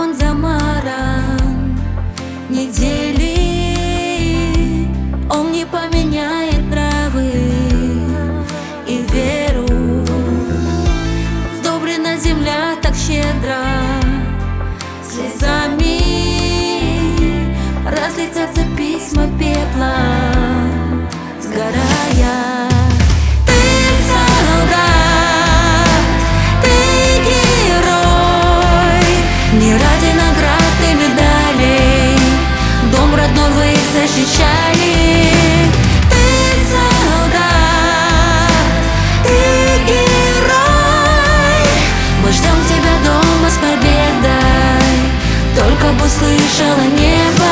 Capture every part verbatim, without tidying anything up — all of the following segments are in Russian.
он замаран недели. Он не поменяет нравы и веру. Сдобрена земля так щедро слезами, разлетятся письма пепла, сгорая. Не ради наград и медалей дом родной вы защищали. Ты солдат, ты герой. Мы ждем тебя дома с победой, только бы слышало небо.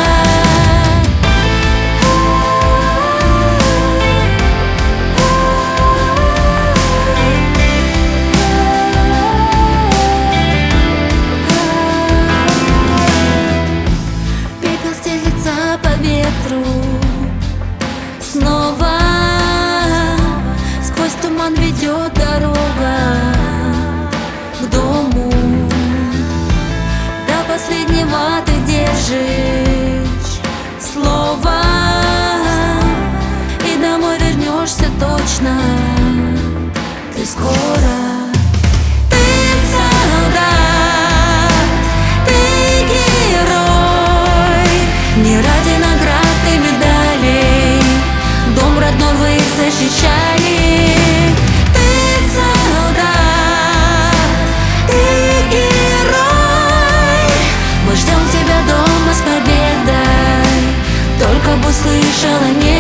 По ветру снова сквозь туман ведет дорога к дому. До последнего ты держишь слово, и домой вернешься точно ты скоро. Не ради наград и медалей дом родной вы защищали. Ты солдат, ты герой. Мы ждем тебя дома с победой, только бы слышала небо.